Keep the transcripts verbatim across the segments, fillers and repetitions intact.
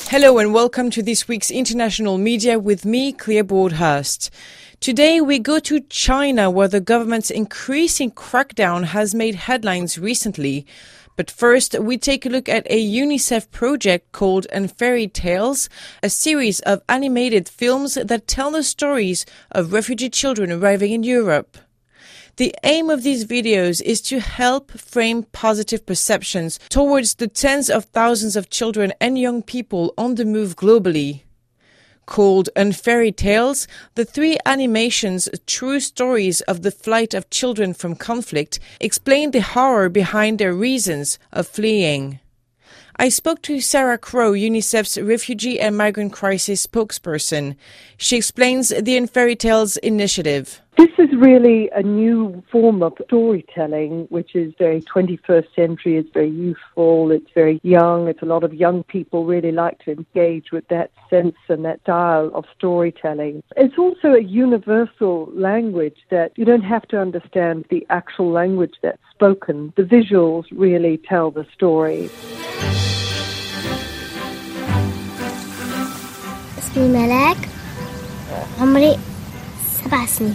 Hello and welcome to this week's International Media with me, Claire Broadhurst. Today we go to China, where the government's increasing crackdown has made headlines recently. But first, we take a look at a UNICEF project called Unfairy Tales, a series of animated films that tell the stories of refugee children arriving in Europe. The aim of these videos is to help frame positive perceptions towards the tens of thousands of children and young people on the move globally. Called Unfairy Tales, the three animations, true stories of the flight of children from conflict, explain the horror behind their reasons of fleeing. I spoke to Sarah Crow, UNICEF's Refugee and Migrant Crisis spokesperson. She explains the Unfairy Tales initiative. This is really a new form of storytelling, which is very twenty-first century. It's very youthful. It's very young. It's a lot of young people really like to engage with that sense and that style of storytelling. It's also a universal language that you don't have to understand the actual language that's spoken. The visuals really tell the story. اسمي ملاك عمري سبع سنين.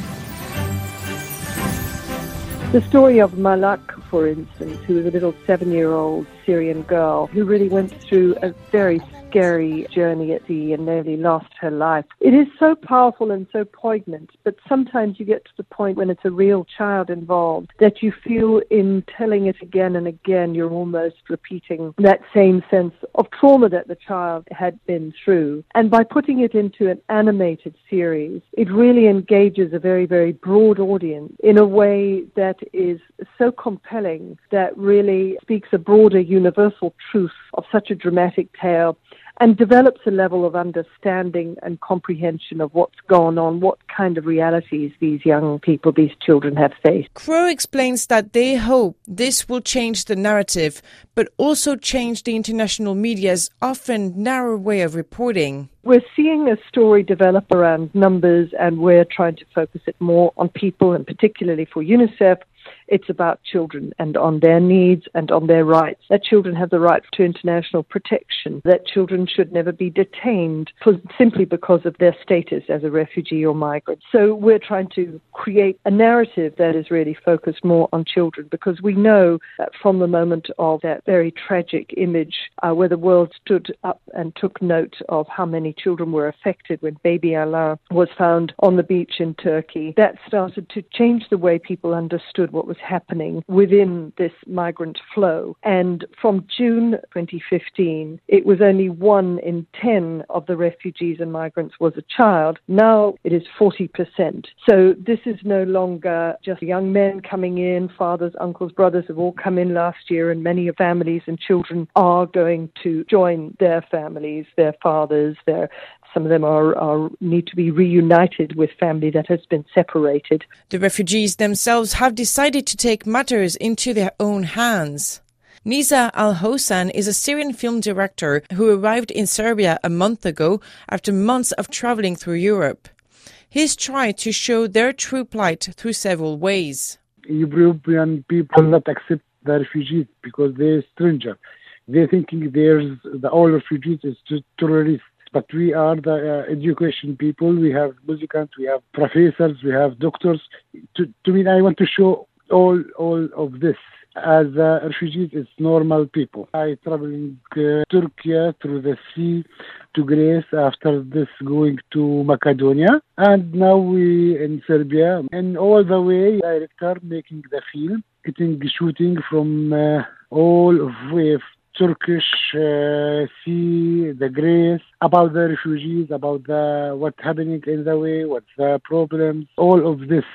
The story of Malak, for instance, who was a little seven-year-old Syrian girl who really went through a very scary journey at sea and nearly lost her life. It is so powerful and so poignant, but sometimes you get to the point when it's a real child involved that you feel in telling it again and again, you're almost repeating that same sense of trauma that the child had been through. And by putting it into an animated series, it really engages a very, very broad audience in a way that is so compelling that really speaks a broader universal truth of such a dramatic tale and develops a level of understanding and comprehension of what's gone on, what kind of realities these young people, these children have faced. Crow explains that they hope this will change the narrative, but also change the international media's often narrow way of reporting. We're seeing a story develop around numbers, and we're trying to focus it more on people, and particularly for UNICEF, it's about children and on their needs and on their rights, that children have the right to international protection, that children should never be detained for, simply because of their status as a refugee or migrant. So we're trying to create a narrative that is really focused more on children, because we know that from the moment of that very tragic image uh, where the world stood up and took note of how many children were affected when baby Alain was found on the beach in Turkey, that started to change the way people understood what was happening within this migrant flow. And from June twenty fifteen, it was only one in ten of the refugees and migrants was a child. Now it is forty percent. So this is no longer just young men coming in. Fathers, uncles, brothers have all come in last year, and many families and children are going to join their families, their fathers, their Some of them are, are need to be reunited with family that has been separated. The refugees themselves have decided to take matters into their own hands. Nisa Al-Hossan is a Syrian film director who arrived in Serbia a month ago after months of traveling through Europe. He's tried to show their true plight through several ways. European people not accept the refugees because they're strangers. They're thinking there's the all refugees is terrorists. But we are the uh, education people. We have musicians, we have professors, we have doctors. To, to me, I want to show all all of this as uh, refugees is normal people. I traveling uh, Turkey through the sea to Greece, after this going to Macedonia, and now we in Serbia. And all the way, director making the film, getting shooting from uh, all of way. Turkish uh, sea, the Greece, about the refugees, about the what's happening in the way, what's the problems. All of this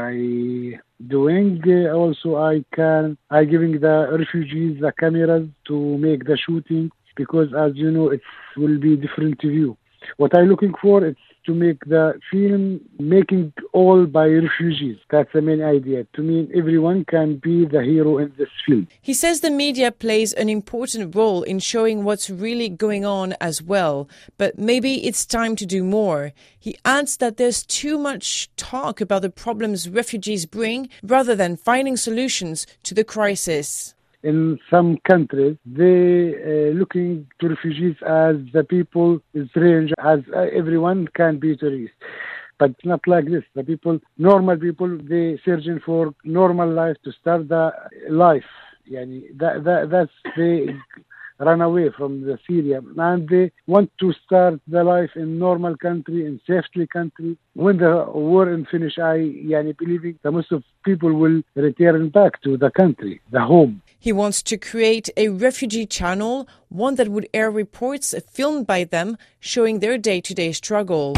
I doing. Uh, also, I can I giving the refugees the cameras to make the shooting, because as you know, it will be different view. What I'm looking for is to make the film making all by refugees. That's the main idea. To me, everyone can be the hero in this film. He says the media plays an important role in showing what's really going on as well, but maybe it's time to do more. He adds that there's too much talk about the problems refugees bring rather than finding solutions to the crisis. in some countries, they uh, looking to refugees as the people strange, as uh, everyone can be tourist. But it's not like this. The people, normal people, they searching for normal life to start the life. Yani that, that that's they run away from the Syria and they want to start the life in normal country, in safety country. When the war is finished, I yani believing that most of people will return back to the country, the home. He wants to create a refugee channel, one that would air reports filmed by them showing their day-to-day struggle.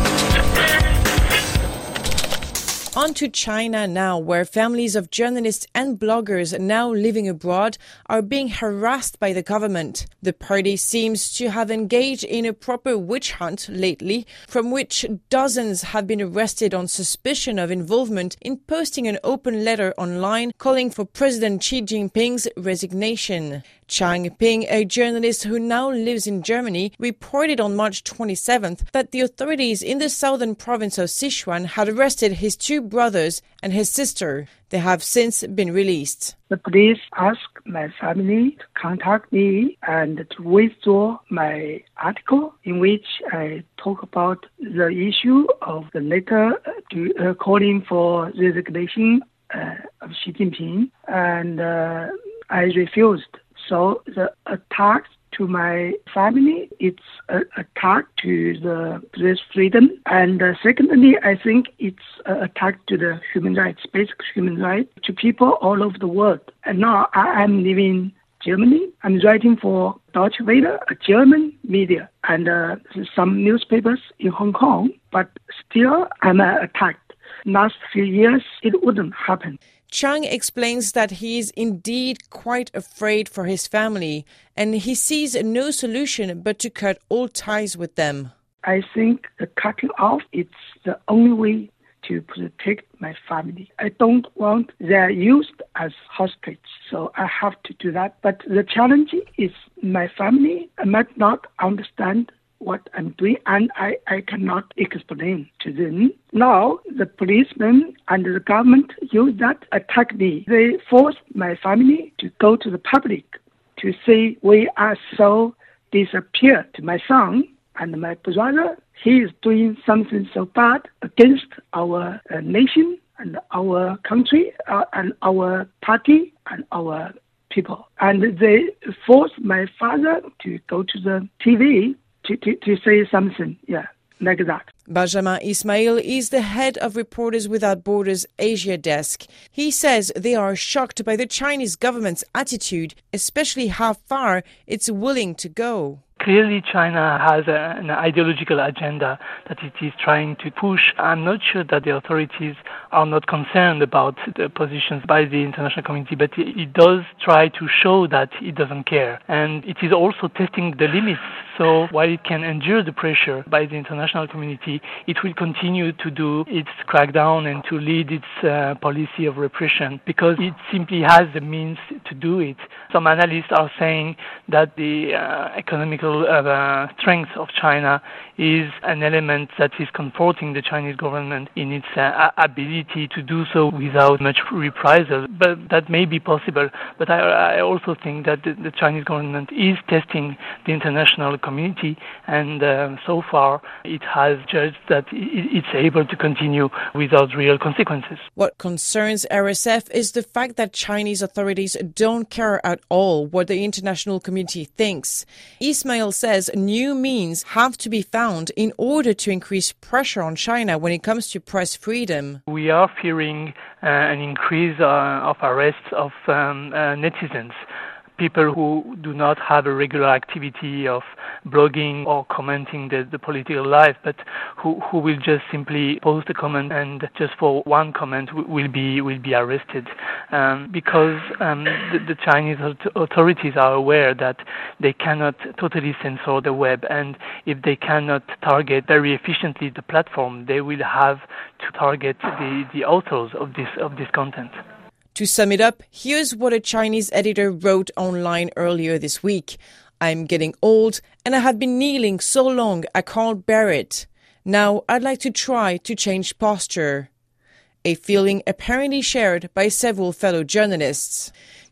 On to China now, where families of journalists and bloggers now living abroad are being harassed by the government. The party seems to have engaged in a proper witch hunt lately, from which dozens have been arrested on suspicion of involvement in posting an open letter online calling for President Xi Jinping's resignation. Chang Ping, a journalist who now lives in Germany, reported on March twenty-seventh that the authorities in the southern province of Sichuan had arrested his two brothers and his sister. They have since been released. The police asked my family to contact me and to withdraw my article in which I talk about the issue of the letter to, uh, calling for resignation uh, of Xi Jinping, and uh, I refused. So the attack to my family, it's an attack to the press freedom. And uh, secondly, I think it's an attack to the human rights, basic human rights, to people all over the world. And now I am living in Germany. I'm writing for Deutsche Welle, a German media, and uh, some newspapers in Hong Kong. But still, I'm uh, attacked. Last few years, it wouldn't happen. Chang explains that he is indeed quite afraid for his family, and he sees no solution but to cut all ties with them. I think the cutting off is the only way to protect my family. I don't want they're used as hostage, so I have to do that. But the challenge is my family might not understand what I'm doing, and I, I cannot explain to them. Now, the policemen and the government use that attack me. They forced my family to go to the public to say we are so disappeared to my son and my brother. He is doing something so bad against our uh, nation and our country uh, and our party and our people. And they forced my father to go to the T V To, to, to say something, yeah, like that. Benjamin Ismail is the head of Reporters Without Borders Asia desk. He says they are shocked by the Chinese government's attitude, especially how far it's willing to go. Clearly, China has a, an ideological agenda that it is trying to push. I'm not sure that the authorities are not concerned about the positions by the international community, but it, it does try to show that it doesn't care. And it is also testing the limits. So while it can endure the pressure by the international community, it will continue to do its crackdown and to lead its uh, policy of repression because it simply has the means to do it. Some analysts are saying that the uh, economical uh, strength of China is an element that is comforting the Chinese government in its uh, ability to do so without much reprisal. But that may be possible. But I, I also think that the, the Chinese government is testing the international community, and uh, so far it has judged that it's able to continue without real consequences. What concerns R S F is the fact that Chinese authorities don't care at all what the international community thinks. Ismail says new means have to be found in order to increase pressure on China when it comes to press freedom. We are fearing uh, an increase uh, of arrests of um, uh, netizens. People who do not have a regular activity of blogging or commenting the, the political life, but who, who will just simply post a comment and just for one comment will be will be arrested, um, because um, the, the Chinese authorities are aware that they cannot totally censor the web, and if they cannot target very efficiently the platform, they will have to target the, the authors of this of this content. To sum it up, here's what a Chinese editor wrote online earlier this week. I'm getting old and I have been kneeling so long I can't bear it. Now I'd like to try to change posture. A feeling apparently shared by several fellow journalists.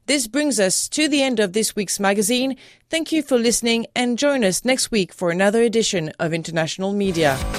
This brings us to the end of this week's magazine. Thank you for listening and join us next week for another edition of International Media.